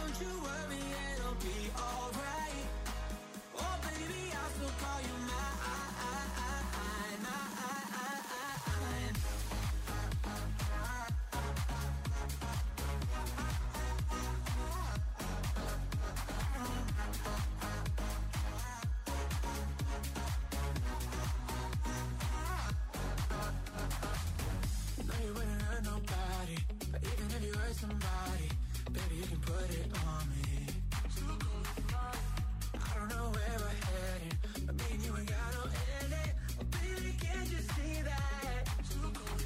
don't you worry, it'll be alright. Oh baby, I'll still call you mine. Somebody, baby, you can put it on me. I don't know where we're heading, but me and you ain't got no ending. Oh, baby, can't you see that? So,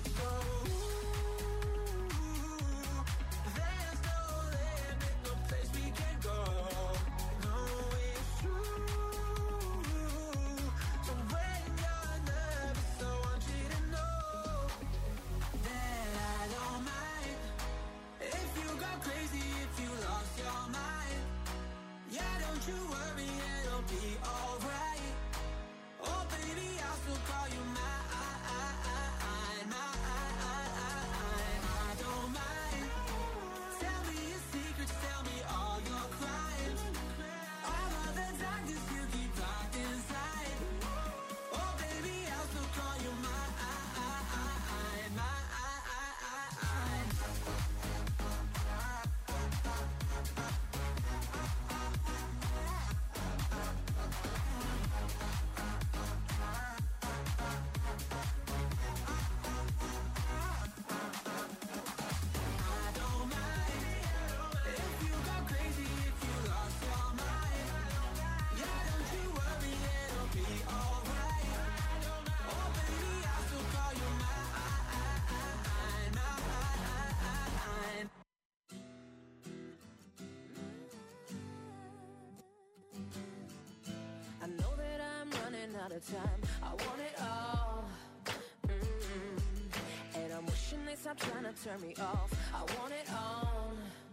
there's no limit, no place we can go. No, it's true. So when you're nervous, I want you to know that I don't mind. If you go crazy, if you lost your mind, yeah, don't you worry, it'll be alright. Oh baby, I'll still call you mine. I don't mind. Tell me your secrets, tell me all your crimes, all of the darkness you keep locked inside. Oh baby, I'll still call you mine. I know that I'm running out of time. I want it all. And I'm wishing they stop trying to turn me off. I want it all.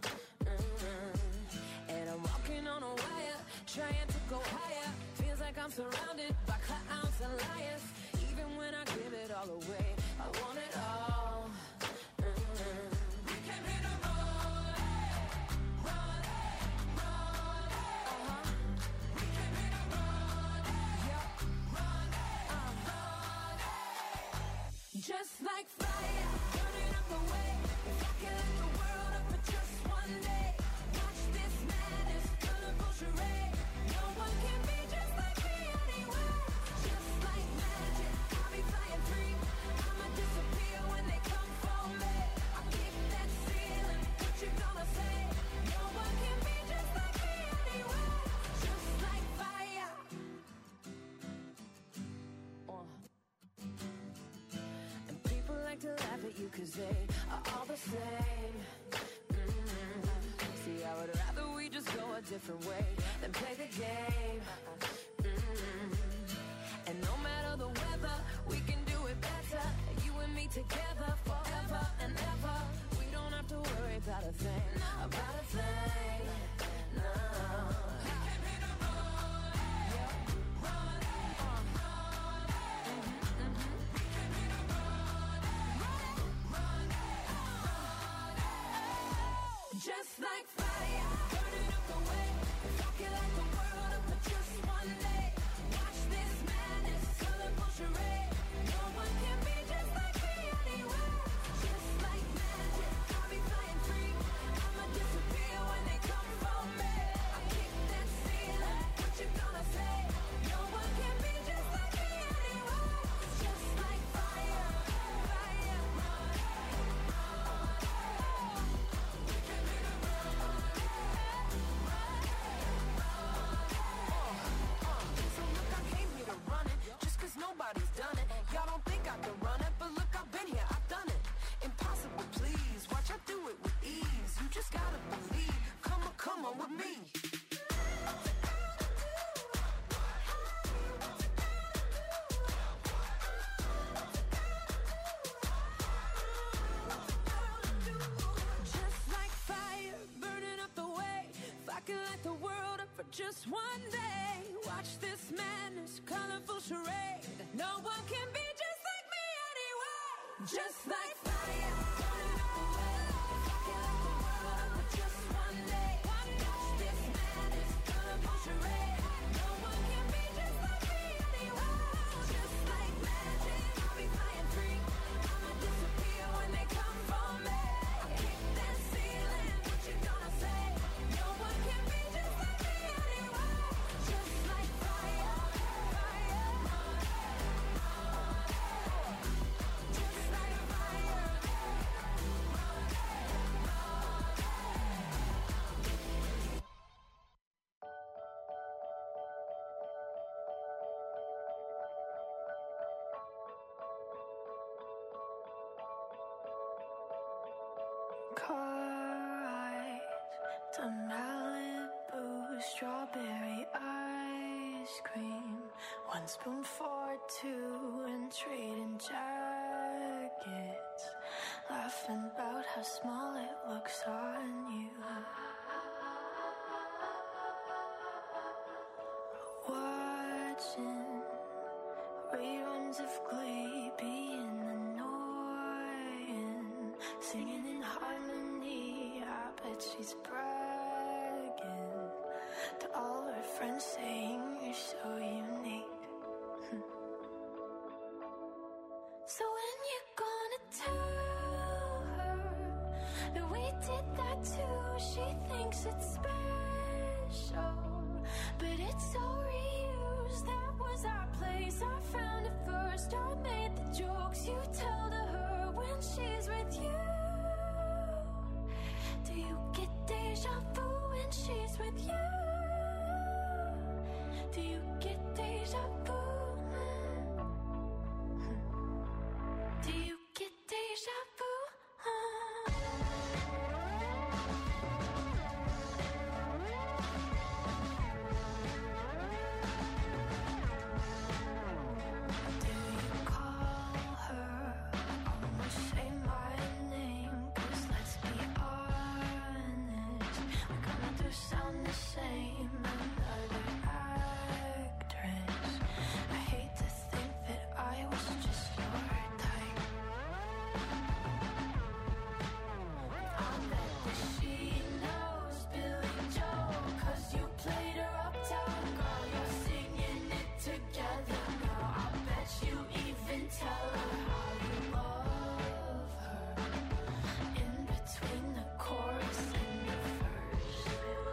And I'm walking on a wire, trying to go higher. Feels like I'm surrounded by clowns and liars. Even when I give it all away, I want it all. We came here to run, run, run. We came here to run, run, run. Just like fire, burning up the way. If I can light the world up for just one day, watch this madness, colorful charade. No one can be just like me anyway. Just like magic, I'll be flying free. I'ma disappear when they come for me. I'll keep that ceiling, what you gonna say? No one can be just like me anyway. Just like fire. And people like to laugh at you 'cause they are all the same. See, I would rather we just go a different way than play the game. And no matter the weather, we can do it better. You and me together forever and ever. We don't have to worry about a thing, about a thing. No. We came here to run, run, run. We came here to run, run, run. Just like fire, burning up the way. If I can light the world up for just one day, watch this madness, colorful charade. No one can be just like me anyway. Just like magic, I'll be flying free. I'ma disappear when they come for me. I'll kick that ceiling, what you gonna say? No one can be just like me anyway. Just like fire, fire, run, run. We came here to run, run, run. So look, I came here to run it, just 'cause nobody's done it. Y'all don't think I can run it, but look, I've been here, I've done it. Impossible, please, watch I do it with ease. You just gotta believe, come on with me. Just like fire, burning up the way. If I can light the world up for just one day, watch this madness, colorful charade. No one can be just like me anyway. Just like fire, burning up the way. If I can light the world up for just one day, Some Malibu strawberry ice cream. 1 spoon for 2 and trading jackets. Laughing about how small it looks on you. Watching reruns of Glee being annoying. Singing in harmony, I bet she's bragging to all her friends, saying you're so unique. So when you gonna tell her that we did that too? She thinks it's special, but it's so reused. That was our place, I found it first. I made the jokes you tell to her when she's with you. Do you get deja vu when she's with you? Do you get deja vu? Do you get deja vu? Do you call her? Almost say my name, 'cause let's be honest, we kinda do sound the same. Another actress. I hate to think that I was just your type. I bet that she knows Billy Joel, 'cause you played her uptown girl. You're singing it together now. I bet you even tell her how you love her in between the chorus and the verse.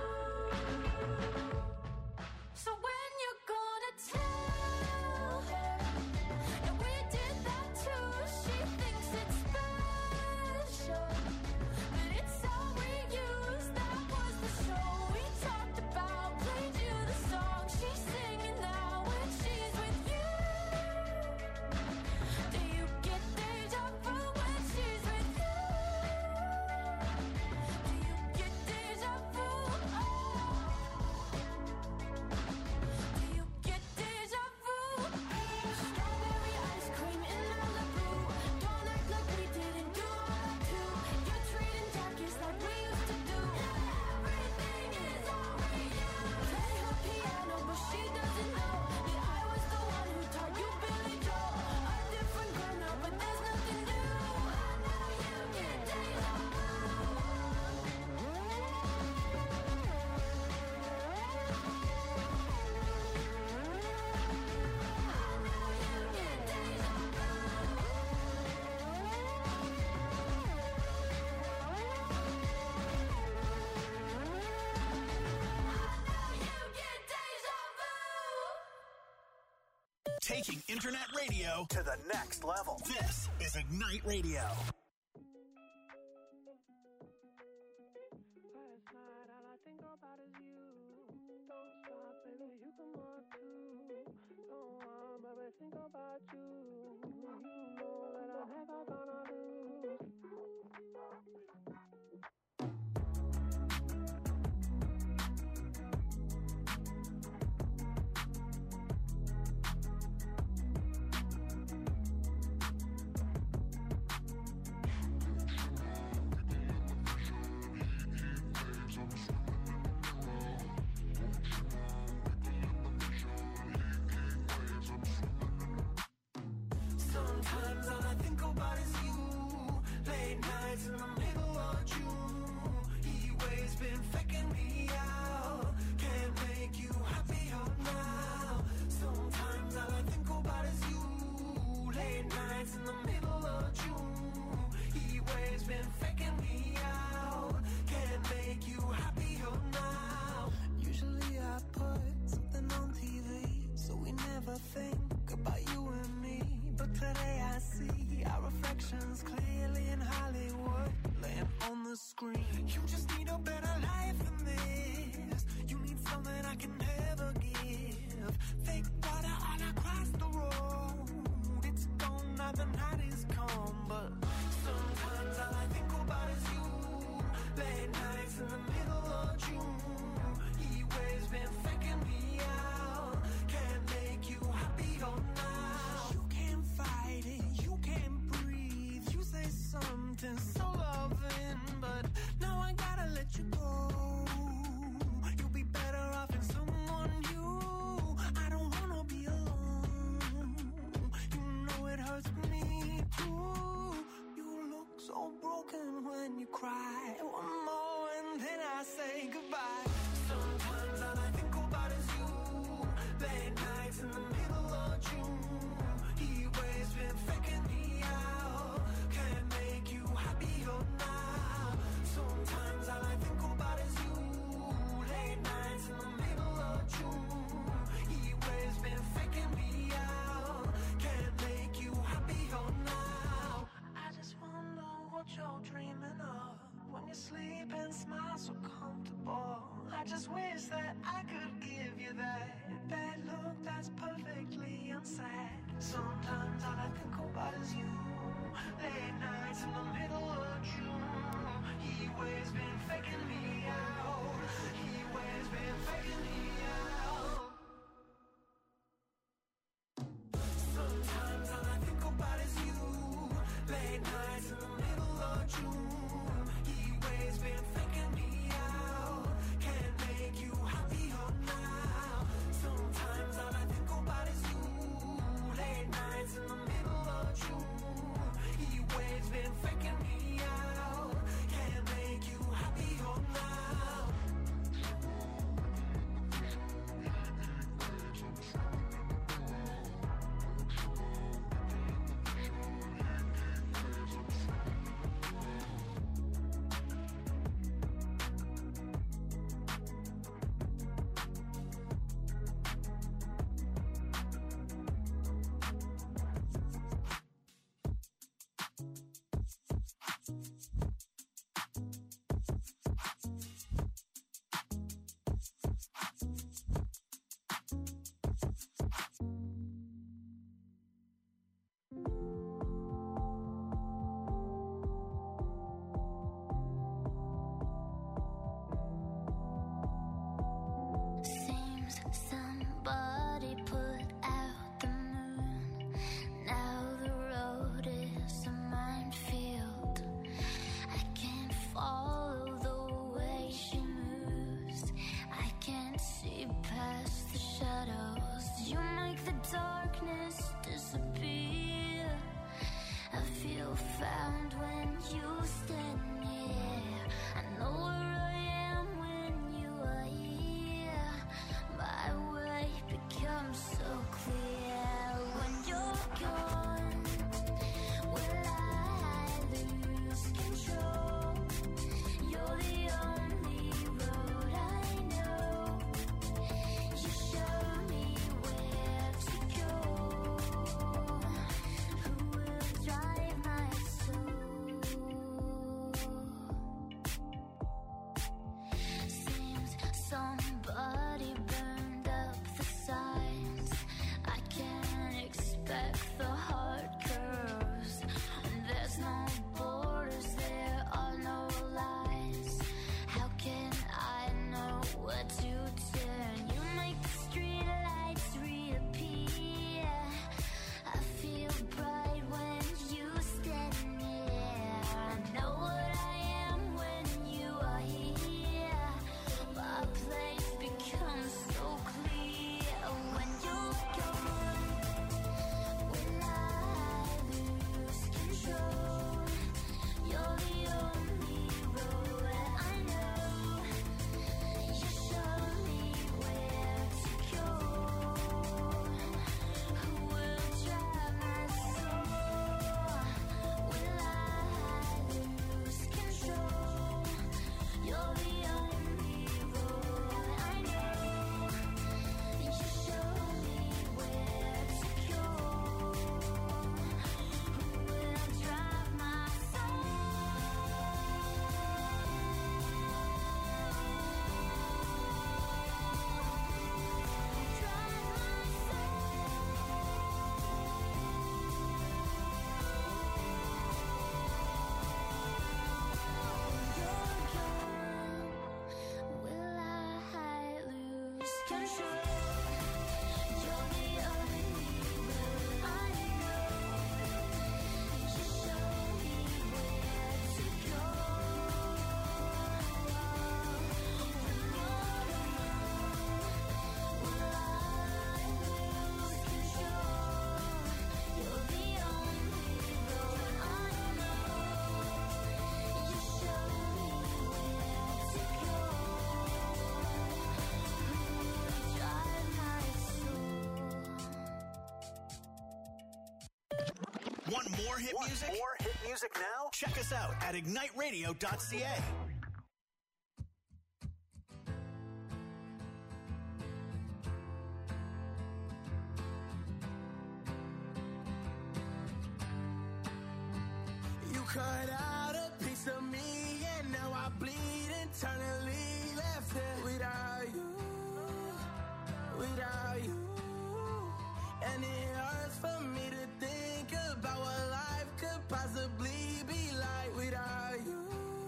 So when you're gonna tell her that we did that too? She thinks it's special, but it's so reused. That was the show we talked about. Played you the song she's singing now when she's with you. Do you get deja vu when she's with you? Do you get deja vu? Do you get deja vu? Strawberry ice cream in Malibu. Don't act like we didn't do all that too. You're treating jackets like we used to do. Everything is all reused. Play her piano, but she doesn't know that I was the one who taught you Billy Joel. A different girl now, but there's nothing new. I know you get deja vu. Taking internet radio to the next level. This is Ignite Radio. Last night, all I think about is you. Don't stop, baby, you can walk too. Don't want, baby, think about you. You know that I'm never gonna lose. Sometimes all I think about is you. Late nights in the middle of June. Heat waves been faking me out. Can't make you happier now. Sometimes all I think about is you. Late nights in the middle of June. Heat waves been faking me out. Can't make you happier now. Usually I put something on TV, so we never think about you and me. But today I see our reflections clearly in Hollywood, laying on the screen. You just need a better life than this. cry. One more and then I say goodbye. Sometimes all I think about is you. Late nights in the middle of June. He always been faking me out. Can't make you happier now. Sometimes all I think about is you. Late nights in the middle of June. He always been faking me out. Can't make you happier now. I just wonder what you're dreaming of when you sleep and smile so comfortable. I just wish that I could give you that look that's perfectly unsaid. Sometimes all I think about is you. Late nights in the middle of June. He always been faking me out. He always been faking me out. Sometimes all I think about is you. Late nights in the middle of June. He always been faking me out. Can't make you happier now. Sometimes all I think about is you. Late nights in the middle of June. He always been faking me out. Can't make you happier now. Want more hit music? More hit music now? Check us out at igniteradio.ca. You cut out a piece of me and now I bleed internally. Left here without you, without you. And it hurts for me to think about what life could possibly be like without you,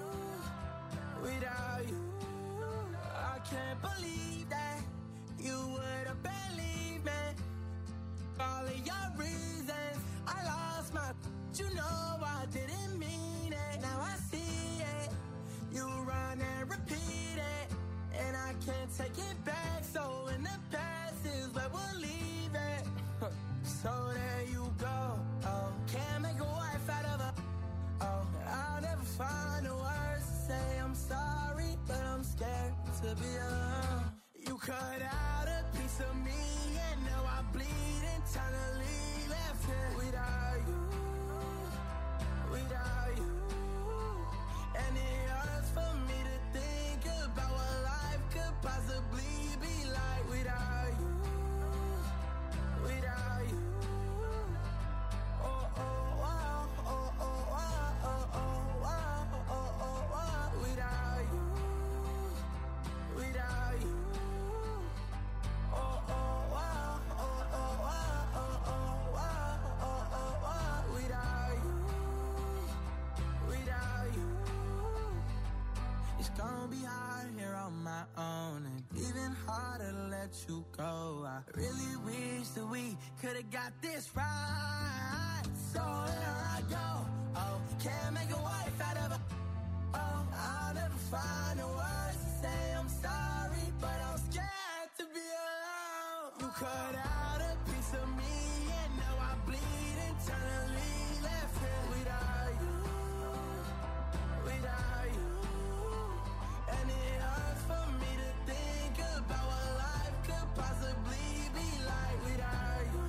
without you. I can't believe that you would have believed me. All of your reasons, I lost my. You know I didn't mean it. Now I see it. You run and repeat it, and I can't take it back. So in the past is where we'll leave it. So there you go. Oh, can't make a wife out of a. Oh, I'll never find the words to say I'm sorry, but I'm scared to be alone. You cut out a piece of me, and now I bleed internally. Left here without you, without you. And it hurts for me to think about what life could possibly be like without you, without you. Oh, oh, wow, oh, oh, wow, oh, oh, wow, oh, oh, wow, without you, without you. Oh, oh, wow, oh, oh, wow, oh, oh, wow, oh, oh, wow, without you, without you. It's gonna be hard here on my own, and even harder to let you go. I really wish that we could've got this right. So here I go. Oh, can't make a wife out of a. Oh, I'll never find the words to say I'm sorry, but I'm scared to be alone. You cut out a piece of me, and now I bleed internally. Left here without you, without you. And it hurts for me to think about what life could possibly be like without you,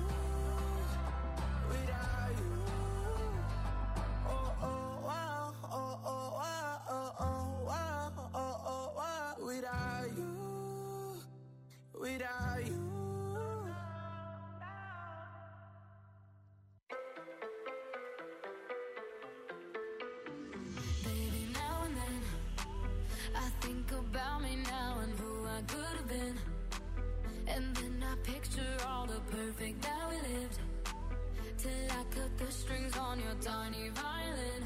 without you. Oh, oh, wow, oh, oh, wow, oh, oh, wow, oh, oh, wow, without you, without you. Baby, now and then I think about me now and who I could have been. And then I picture all the perfect that we lived, till I cut the strings on your tiny violin.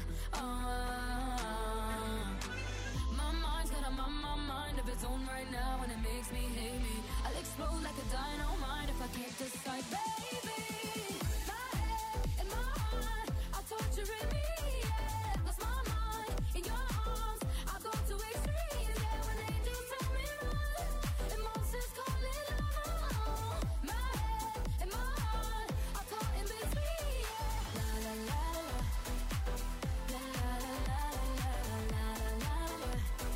My mind's got a mind of its own right now, and it makes me hate me. I'll explode like a dynamite if I can't decide, baby. My head and my heart are torturing me. Yeah, lost my mind in your arms. I go to extremes. Yeah, when angels tell me run, emotions call it love. My head and my heart are caught in between. Yeah, la la la la, la la la la la la la la.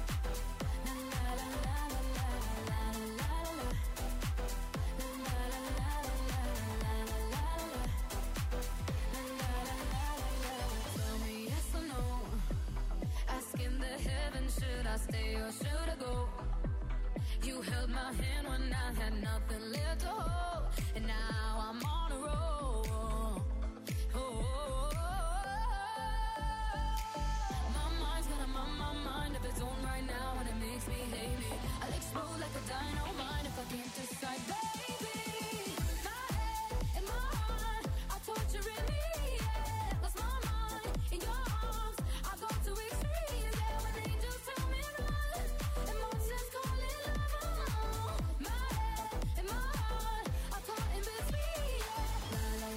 Tell me yes or no. Asking the heavens, should I stay or should I go? You held my hand when I had nothing left to hold, and now I'm on a roll. My mind's got a mind of its own right now, and it makes me hate me. I'll explode like a dynamite if I can't decide, baby. My head and my heart are torturing me. Yeah, lost my mind in your arms. I go to extremes. Yeah, when angels tell me run, emotions call it love. My head and my heart are caught in between. Yeah, la la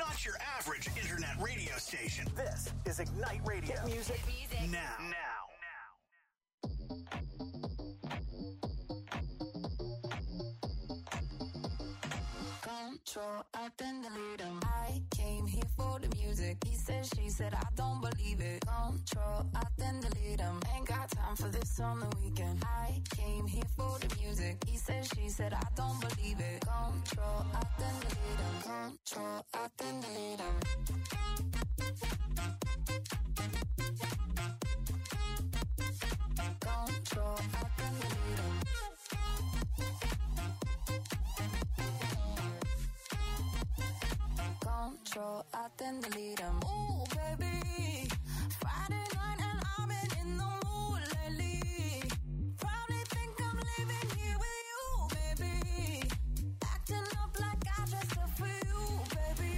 Not your average internet radio station. This is Ignite Radio. Hit music now. Control, I then delete him. I came here for the music. He said, she said, I don't believe it. Control, I then delete him. Ain't got time for this on the weekend. I came here for the music. He said, she said, I don't believe it. Control, I then delete him. Control, I then delete him. Control, I then delete him. Control, I then delete him. Ooh, baby, Friday night and I've been in the mood lately. Probably think I'm living here with you, baby. Acting up like I dressed up for you, baby.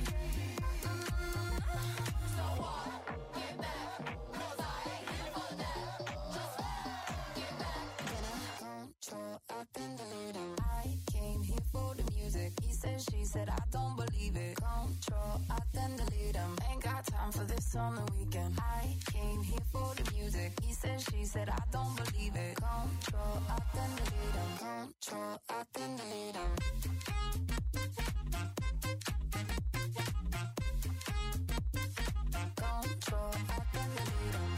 So what? Get back, 'cause I ain't here for that. Just get back. Then I control, I then delete him. I came here for the music. He said, she said, I don't believe it. Control, I then delete him. Ain't got time for this on the weekend. I came here for the music. He said, she said, I don't believe it. Control, I then delete him. Control, I then delete him. Control, I then delete him.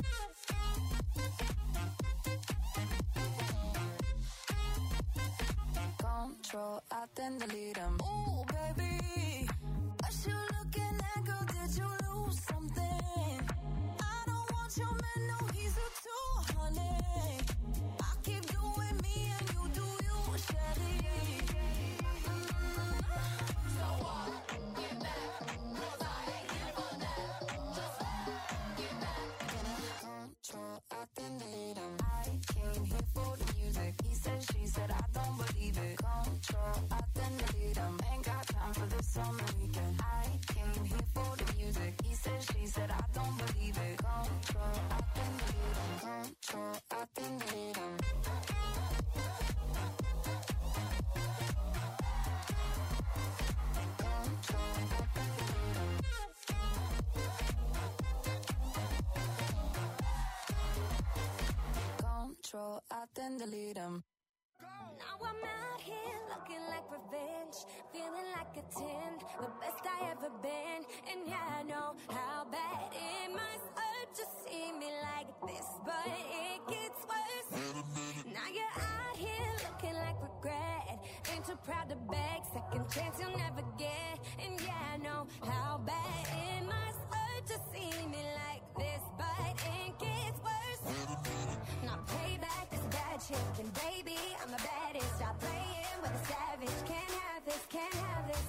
Control, I then delete him. Ooh, baby, what you looking at, girl? Did you lose something? I don't want your man, no, he's a 200. I keep doing me and you do you, Shelly. So what? Get back, 'cause I ain't here for that. Just get back. Then I control, I then delete him. I came here for the music. He said, she said, I don't believe it. Control, I then delete him. Ain't got time for this on the weekend. I came here for the music. He said, she said, I don't believe it. Control, I then delete him. Control, I then delete him. Control, I then delete him. Control, I then delete him. Now I'm out here looking like revenge, feeling like a 10, the best I ever been. And yeah, I know how bad it must hurt to see me like this, but it gets worse. Now you're out here looking like regret, ain't too proud to beg, second chance you'll never get. And yeah, I know how bad it must hurt to see me like this, but it gets worse. Now payback is bad chick, and baby, I'm the baddest. Stop playing with a savage. Can't have this, can't have this.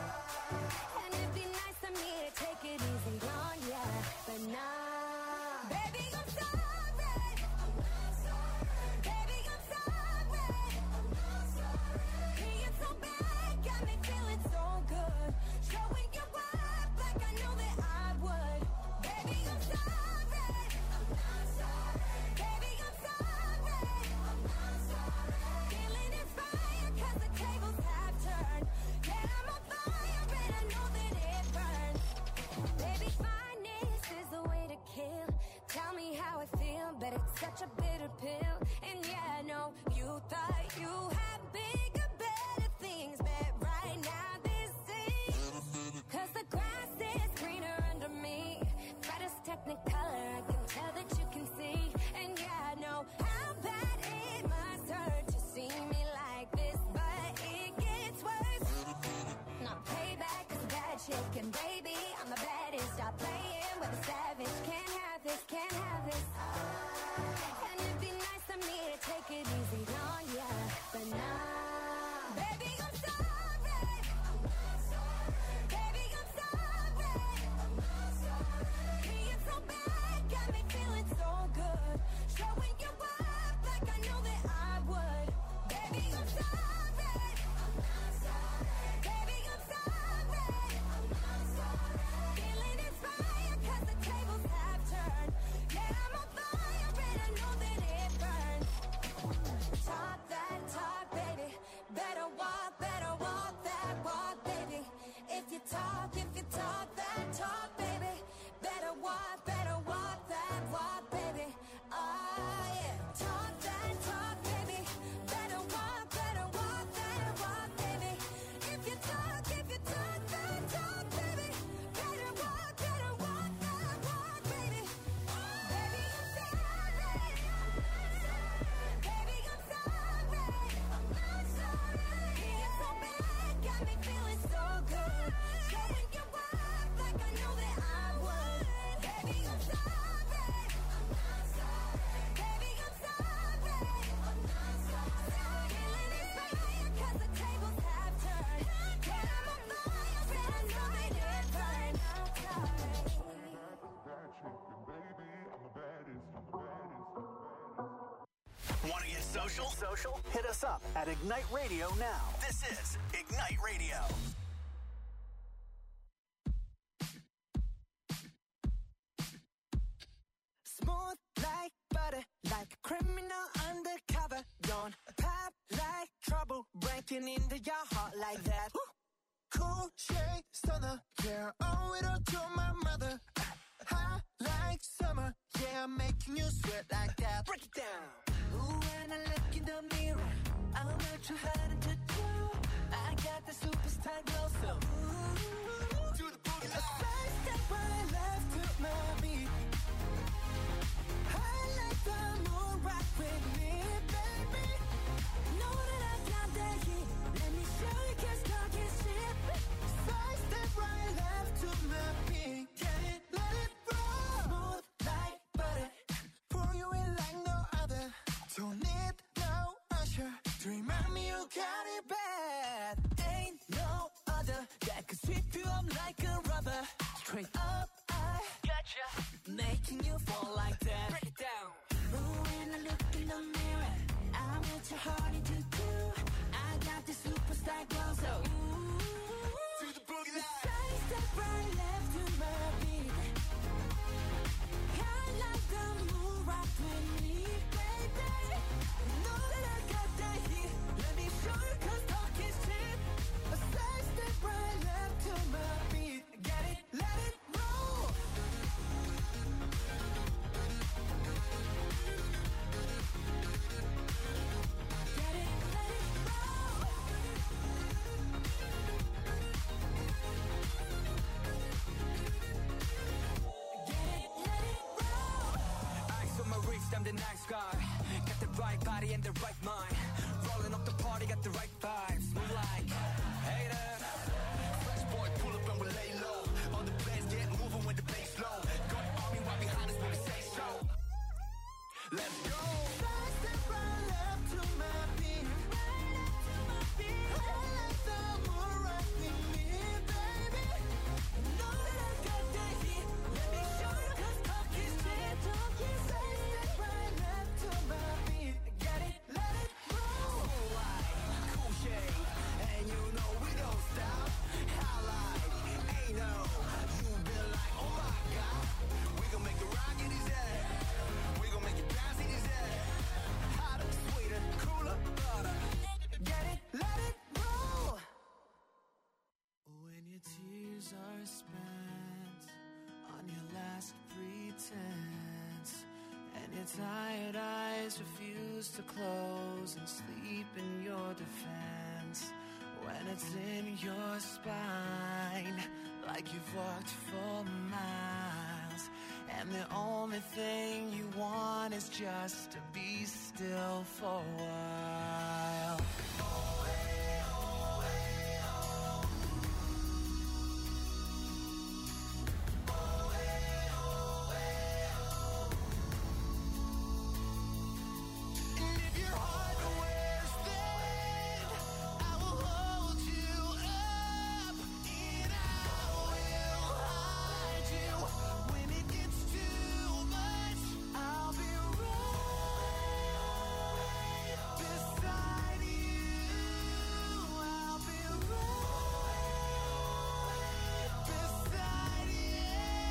And it'd be nice of me to take it easy on ya, but nah. Baby, I'm sorry. I'm not sorry. Baby, I'm sorry. I'm not sorry. Being so bad got me feeling so good. Showing you up like I know that I would. Baby, I'm sorry. I'm not sorry. Baby, I'm sorry. I'm not sorry. Feeling inspired 'cause the tables have turned. Yeah, I'm on fire and I know that it burns. Baby, fineness is the way to kill. Tell me how I feel, but it's such a bitter pill. And yeah, I know you thought you had bigger, better things, but right now this is 'cause the grass is greener under me. Brightest technicolor, I can tell that you can see. And yeah, I know how bad it must hurt to see me like this, but it gets worse. Now payback is bad chick, and baby, I'm the baddest. Stop playing with a savage. Can't have this, can't have this. And it'd be nice of me to take it easy on ya, but nah. Baby, I'm sorry. I'm not sorry. Baby, I'm sorry. I'm not sorry. Being so bad got me feeling so good. Showing you up like I know that I would. Baby, I'm sorry. I'm not sorry. Baby, I'm sorry. I'm not sorry. Feeling inspired 'cause the tables have turned. Yeah, social? Hit us up at Ignite Radio now. This is Ignite Radio. Smooth like butter, like a criminal undercover. Don't pop like trouble, breaking into your heart like that. Cool shade stunner, yeah, owe it all to my mother. Hot like summer, yeah, I'm making you sweat like that. Break it down. Ooh, when I look in the mirror, I'm not too hard to do. I got the superstar glow, so ooh, to the boogie line. A side step right left to my beat. I like the moon rock with me, baby. Know that I got that heat. Let me show you, 'cause talk is cheap. Side step right left to my beat. Get it, let it roll. Smooth like butter, pour you in like no other. Don't need no usher to remind me you got it bad. Ain't no other that could sweep you up like a rubber. Straight up, I gotcha, making you fall like that. Break it down. Ooh, when I look in the mirror, I'm what your heart into do. I got the superstar glow, so ooh, to the boogie line. Side step right left to my beat. I like the moon rock with me, baby. Know that I got that heat. Let me show you, 'cause talk is cheap. A side step right left to my beat. Get it, let it roll. Get it, let it roll. Get it, let it roll. Eyes on my wrist, I'm the nice guy. Got the right body and the right mind. Rolling up the party, got the right vibes. Move like hater. Fresh boy, pull up and we lay low. All the players get moving when the bass low. Got army right behind us when we say so. Let's go. Side step right left to my beat. I like the moon rock with me, baby. Know that I got that heat. Let me show you, 'cause talk is cheap. Side step right left to my beat. Get it, let it roll. Like cool shade, and you know we don't stop. Highlight, ain't no. You been like, oh my god. We gon' make it rock in his head. We gon' make it bounce in his head. Hotter, sweeter, cooler, butter. Get it, let it roll. When your tears are spent on your last pretense, and your tired eyes refuse to close and sleep in your defense, when it's in your spine like you've walked for miles, and the only thing you want is just to be still for a while. And if your heart wears thin, I will hold you up, and I will hide you. When it gets too much, I'll be right beside you. I'll be right beside you.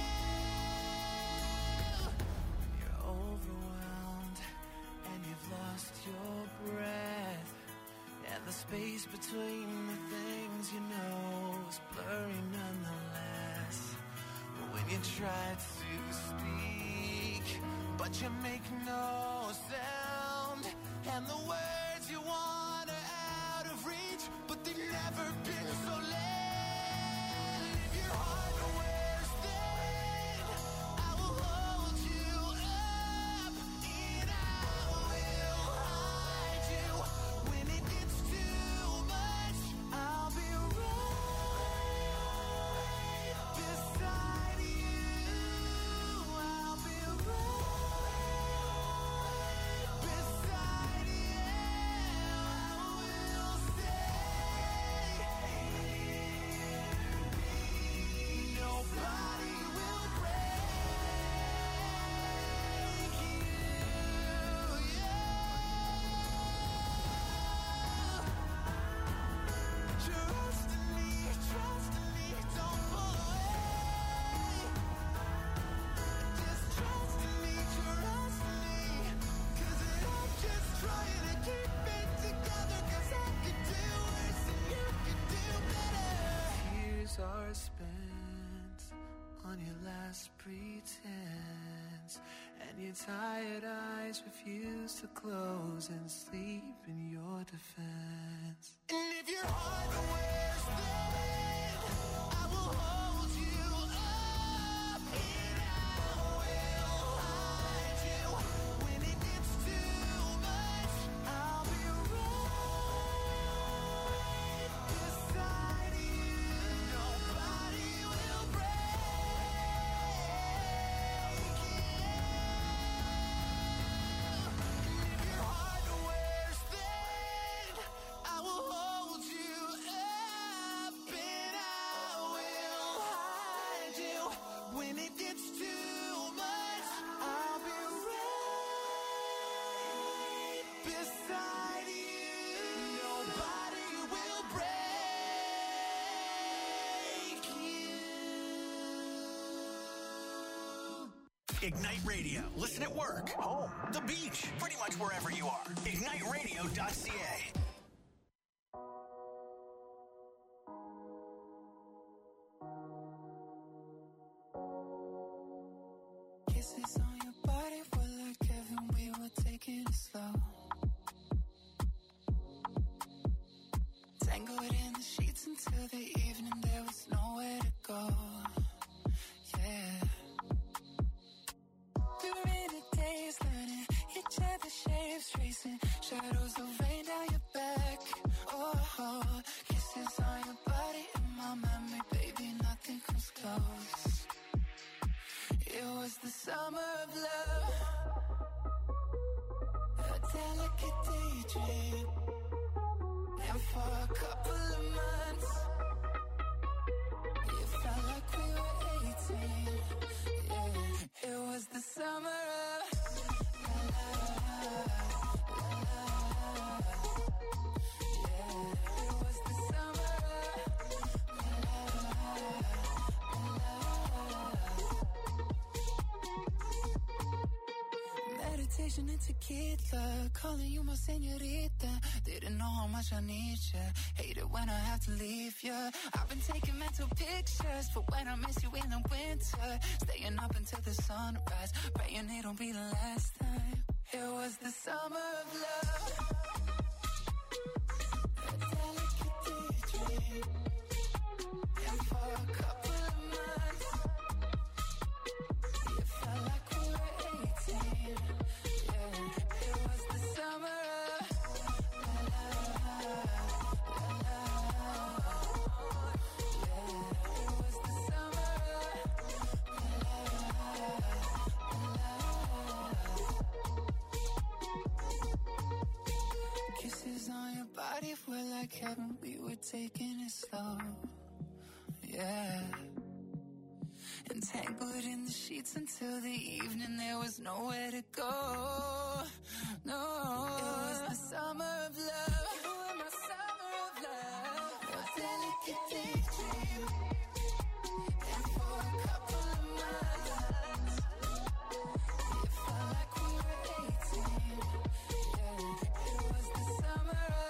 You're overwhelmed and you've lost your breath, and the space between the things you know is blurry nonetheless. When you try to speak, but you make no sound, and the words you want are out of reach, but they've never been so late. If your heart wears thin, I will hold you up, and I will hide you. When it gets too much, I'll be right beside you. I'll be right beside you. I will stay. just pretense, and your tired eyes refuse to close and sleep in your defense. And if your heart wears thin, I will hold you up, and I will hide you. When it gets too much, I'll be right beside you. Nobody will break you. And if your heart wears thin, I will hold you up, and I will hide you. When it gets too much, I'll be right beside you. Nobody will break you. Ignite Radio. Listen at work, home, the beach, pretty much wherever you are. IgniteRadio.ca. Kisses on your body were like heaven, we were taking it slow. Tangled in the sheets until the evening, there was nowhere to go. Yeah. We were in a daze, learning each other's shapes, tracing shadows of rain down your back. Oh, kisses on your body in my memory, baby, nothing comes close. It was the summer of love, a delicate daydream. And for a couple of months, it felt like we were 18. Yeah, it was the summer of yeah, it was the summer meditation and tequila, calling you my señorita. Didn't know how much I need ya. Hate it when I have to leave ya. I've been taking mental pictures for when I miss you in the winter. Staying up until the sunrise, praying it'll be the last time. It was the summer of love, a delicate daydream. And for a couple of months, it felt like we were 18. Yeah, it was the summer of yeah, it was the summer of kisses on your body were like heaven, we were taking it slow. Yeah. Entangled in the sheets until the evening, there was nowhere to go. No, it was the summer of love. You were my summer of love, a delicate daydream. And for a couple of months, it felt like we were 18. Yeah, it was the summer of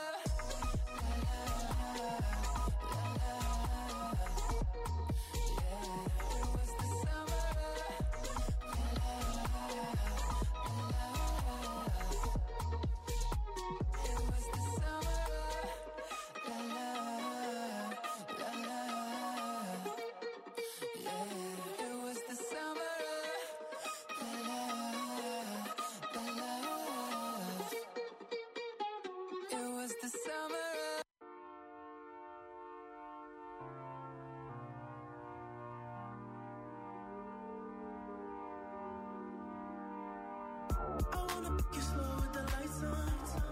I wanna make you slow with the lights on.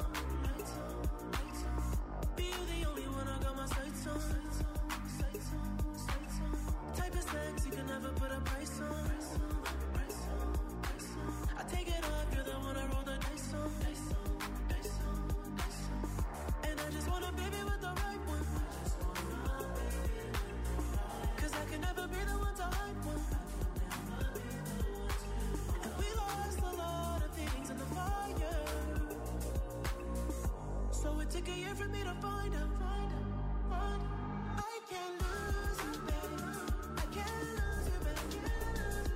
Be you the only one I got my sights on. Type of sex you can never put a price on. I take it off, you're the one I roll the dice on. And I just want a baby with the right one. Cause I can never be the one to hype one. And we lost a lot of things in the fire. So it took a year for me to find out. I can't lose you, babe. I can't lose you, babe.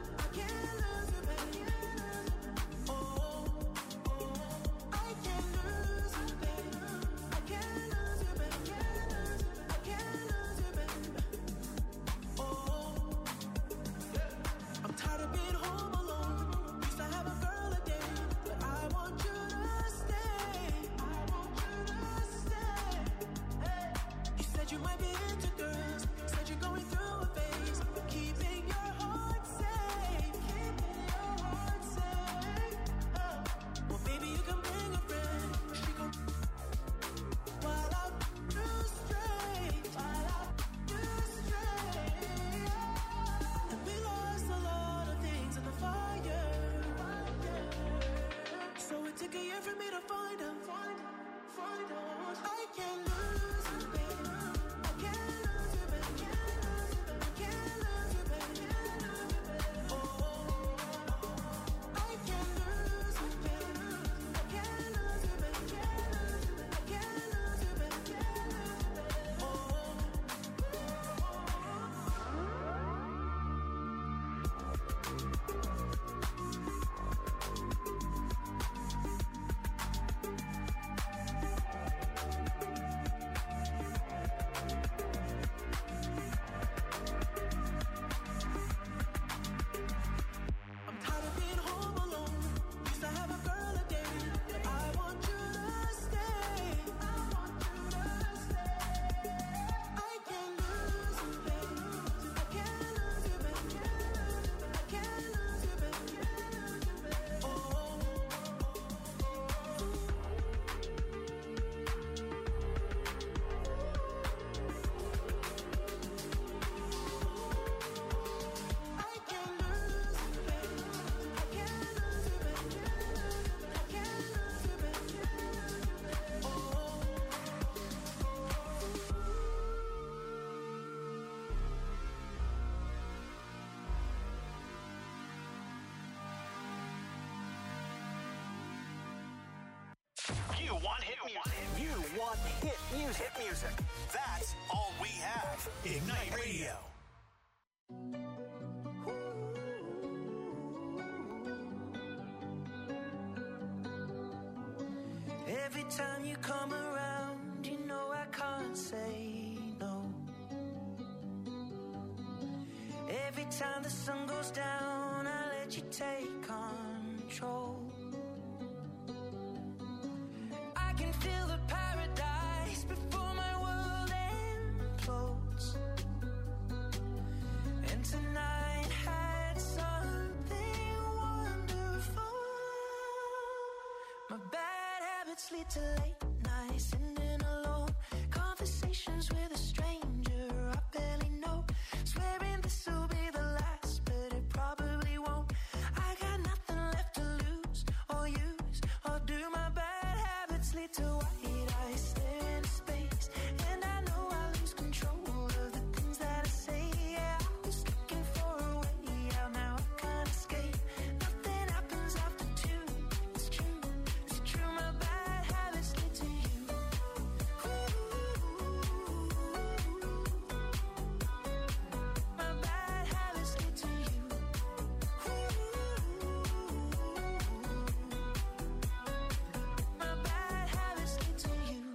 for me to find out. I can't lose you, baby. I can't lose you, baby. I can't lose you, baby. Oh, I can't lose you, baby. I can't lose you, baby. I can't lose you, baby. I'm tired of being home alone. Used to have a girl a day, but I want you to stay. I want you to stay. I can't lose you, baby. I can't lose you, baby. I can't lose you, baby. Oh. I can't lose you, baby. I can't lose you, baby. I can't lose you, baby. Oh. You want hit music. You want hit music. Hit music. That's all we have. Ignite Radio. Every time you come around, you know I can't say no. Every time the sun goes down, I let you take control. I can feel the paradise before my world implodes. And tonight had something wonderful. My bad habits lead to late nights, sitting alone. Conversations with a stranger I barely know. Swearing this will be the last, but it probably won't. I got nothing left to lose or use or do. My bad habits lead to white eyes, stare into space. And I know I lose control of the things that I say. Yeah, I was looking for a way out, now I can't escape. Nothing happens after two. It's true, it's true. My bad habits lead to you. My bad habits lead to you. My bad habits lead to you.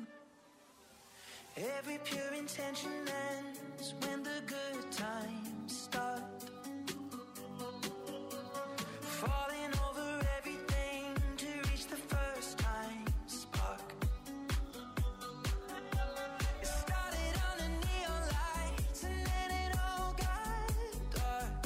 Every pure intention ends when the good times start. Falling over everything to reach the first time spark. It started under neon lights and then it all got dark.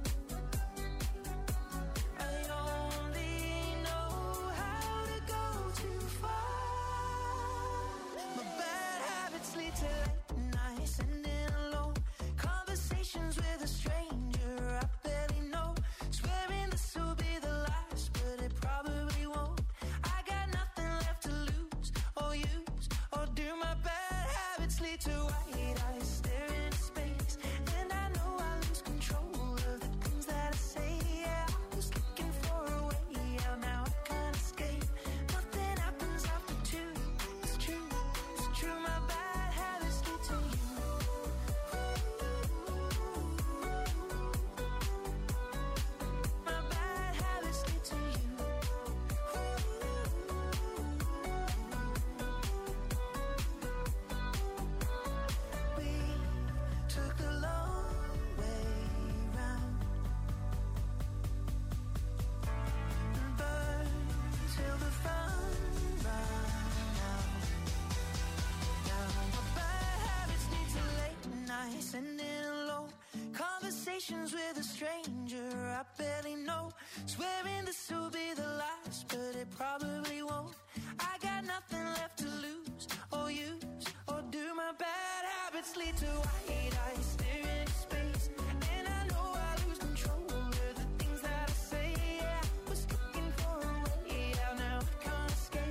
I only know how to go too far. My bad habits lead to late nights, sitting alone. Conversations with a stranger I barely know. Swearing this will be the last, but it probably won't. I got nothing left to lose or use or do. My bad habits lead to white eyes, stare into space. And I know I lose control of the things that I say. Yeah, I was looking for a way out, now I can't escape. Nothing happens after two. It's true, it's true. My bad habits lead to you. My bad habits lead to you. We took the long way round and burned till the fun ran out. Now my bad habits lead to late nights, sitting alone. Conversations with a stranger I barely know. Swearing this will be the last, but it probably won't. I got nothing left to lose or use or do. My bad habits lead to white eyes, stare into space. And I know I lose control of the things that I say. Yeah, I was looking for a way out, now I can't escape.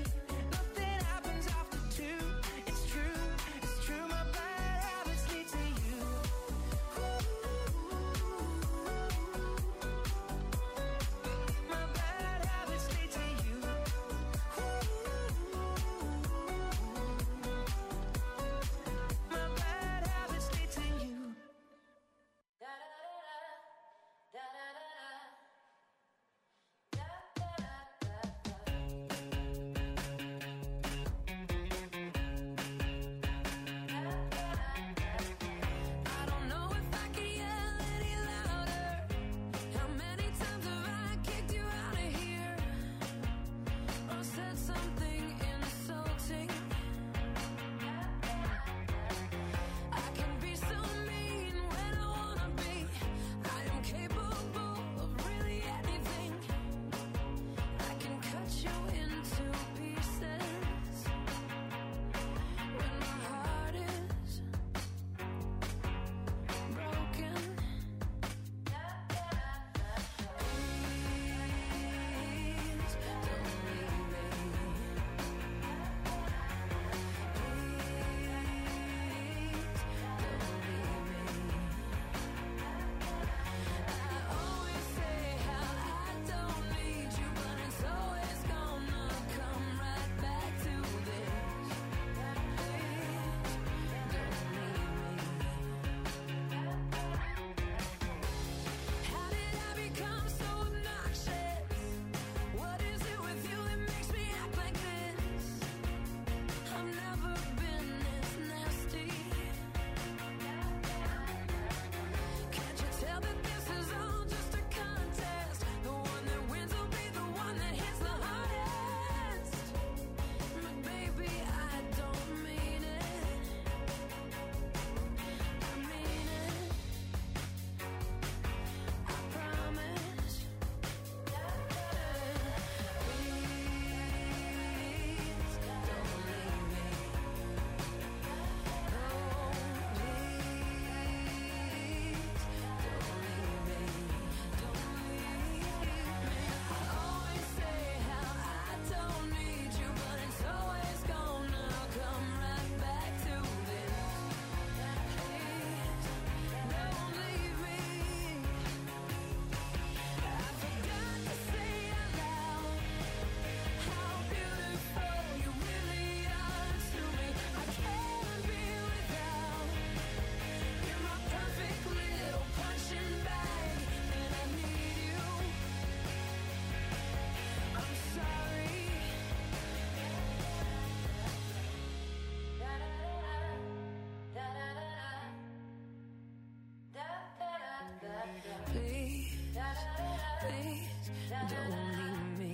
don't leave me.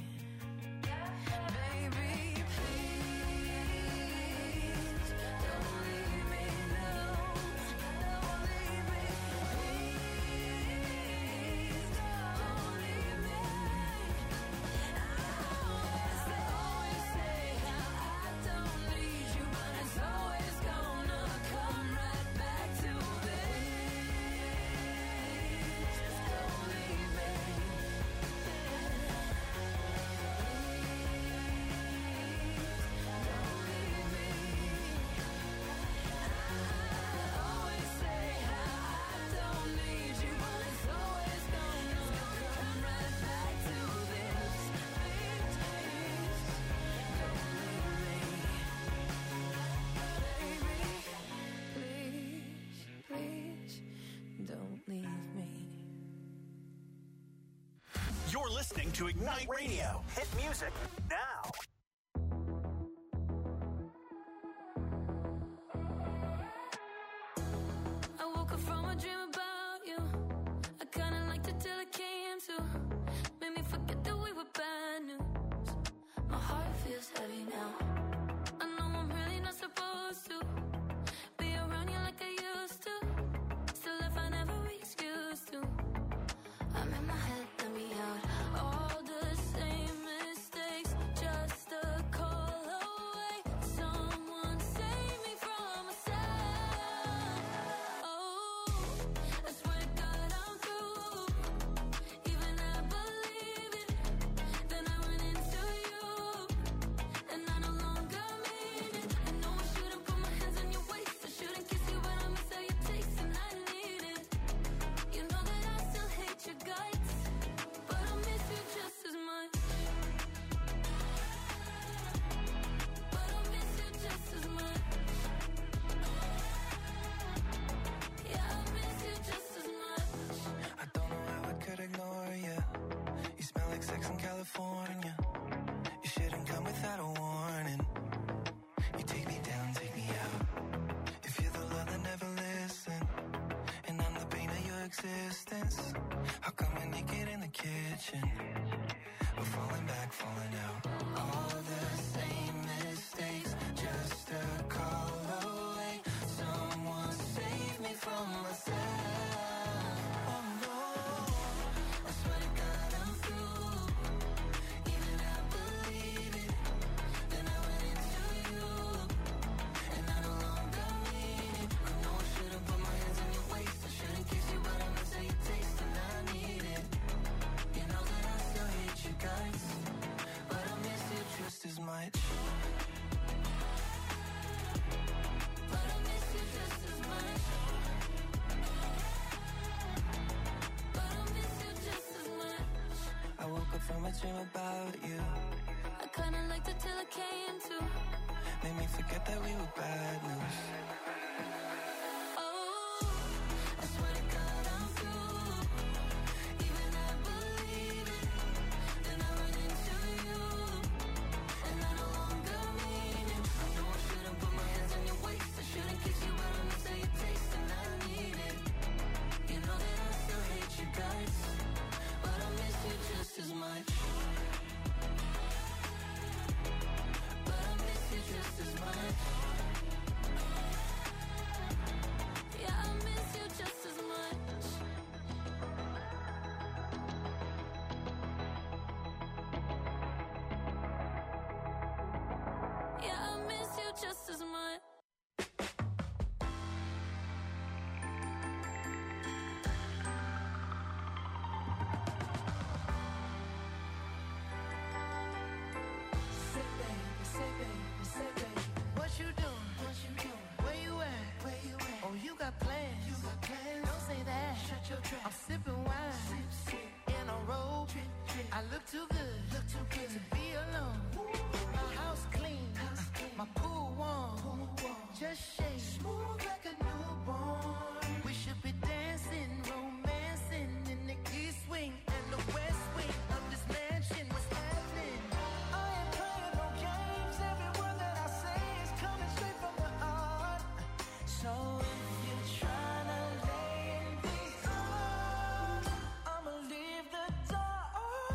Baby, please, don't leave me, no, don't leave me. Please, don't leave me. I always say how I don't need you, but it's always gonna come right back to this. Don't leave me. Don't leave me. I always say how I don't need you, but it's always gonna come right back to this. Please, don't leave me. Baby, please, don't leave me. You're listening to Ignite Radio. Hit music now. I woke up from a dream about you. I kinda liked it till it came to. Made me forget that we were bad news. My heart feels heavy now. I know I'm really not supposed to be around you like I used to. Still, if I never excuse to, I'm in my head, let me out. All the same mistakes, just a call away. Someone save me from myself. Oh, I swear to God I'm through. Even I believe it. Then I run into you, and I no longer mean it. I know I shouldn't put my hands on your waist. I shouldn't kiss you, but I miss how you taste, and I need it. You know that I still hate your guts, but I miss you just as much. But I miss you just as much. Yeah, I miss you just as much. I don't know how I could ignore you. You smell like sex in California. You shouldn't come without a warning. You take me down, take me out. If you're the love that never listen, and I'm the pain of your existence, how come we're naked in the kitchen? We're falling back, falling out. All the same mistakes, just a call away. Someone save me from myself. Oh no, I swear to God I'm through. Even I believe it. Then I went into you, and I no longer mean it. I know I shouldn't put my hands on your waist. I shouldn't kiss you, but I miss how you taste, and I need it. You know that I still hate you guys, but I miss you just as much. But I miss you just as much. But I miss you just as much. I woke up from a dream about you. I kinda liked it till it came to. Made me forget that we were bad news. Oh, I swear to God I'm through. Even I believe it. Then I run into you, and I no longer mean it. I know I shouldn't put my hands on your waist. I shouldn't kiss you, but I miss how you taste, and I need it. You know that I still hate you guys, but I miss you just as much. But I miss you just as much. Yeah, I miss you just as much. Yeah, I miss you just as much. Say baby, what you doing? Where you at? Oh, you got plans. Don't say that. Shut your trap. I'm sipping wine in a robe. I look too good to be alone. My house clean, my pool warm. Just shake smooth like a newborn. We should be dancing, romancing in the east wing and the west wing of this mansion. What's happening? I ain't playing no games. Every word that I say is coming straight from the heart. So if you're trying to lay in these arms, I'ma leave the door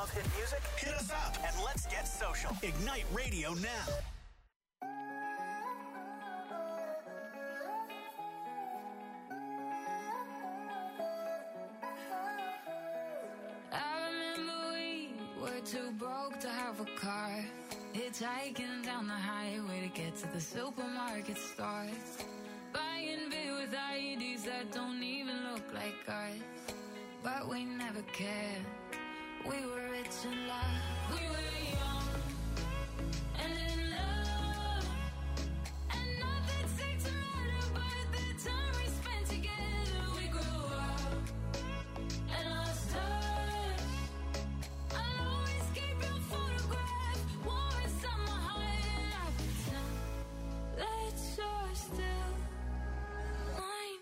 Love hit music? Hit us up and let's get social. Ignite Radio now. I remember we were too broke to have a car, hitchhiking down the highway to get to the supermarket store, buying beer with IEDs that don't even look like ours. But we never cared. We were rich in love. We were young and in love, and nothing seemed to matter but the time we spent together. We grew up and lost touch. I'll always keep your photograph warm inside my heart, and I pretend that you're still mine.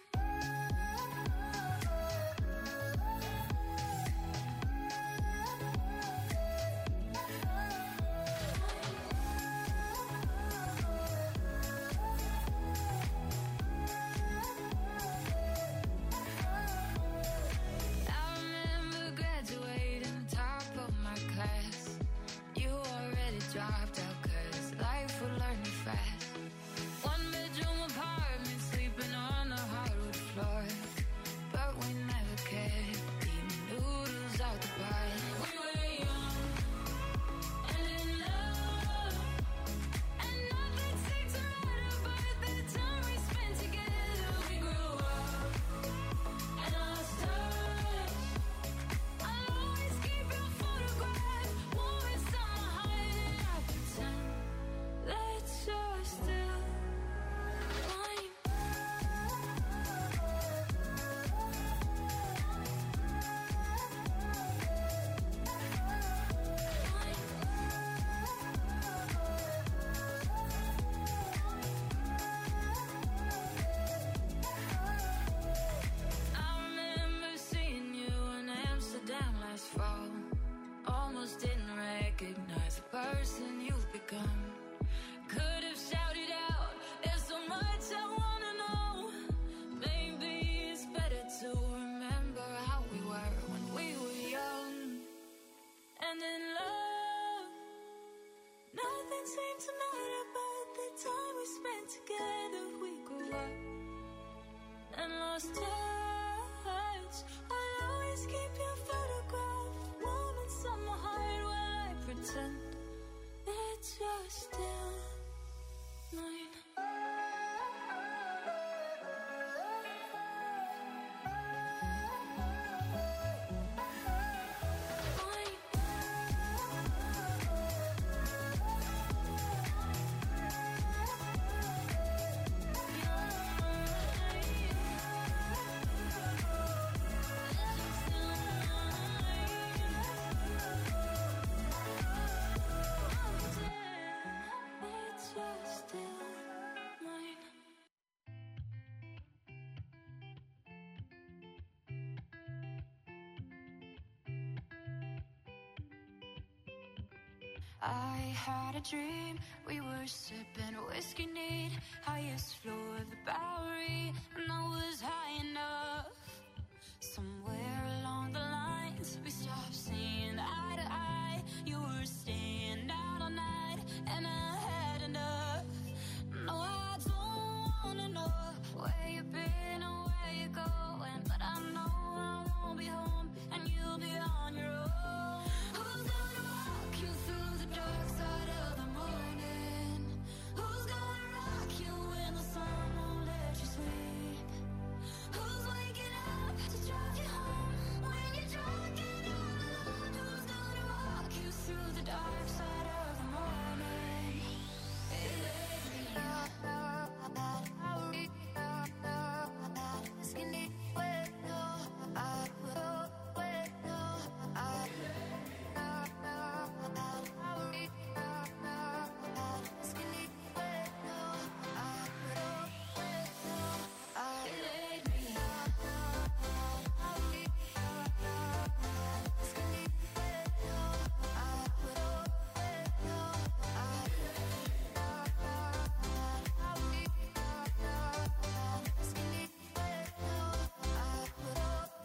I remember graduating top of my class. You already dropped out 'cause life would learn you fast. One bedroom apartment, sleeping on the hardwood floor. But we never cared, eating noodles out the bar. We were young and in love, and nothing seemed to matter but the time we spent together. We grew up and lost touch. I'll always keep your photograph warm inside my heart, and I pretend that you're still mine. I remember seeing you in Amsterdam last fall. Almost didn't recognize the person you've become. Could have shouted out, there's so much I wanna know. Maybe it's better to remember how we were when we were young and in love. Nothing seemed to matter but the time we spent together. We grew up and lost touch. I'll always keep your photograph warm inside my heart while I pretend that you're still mine. I had a dream, we were sipping whiskey neat, highest floor of the Bowery, and I was high enough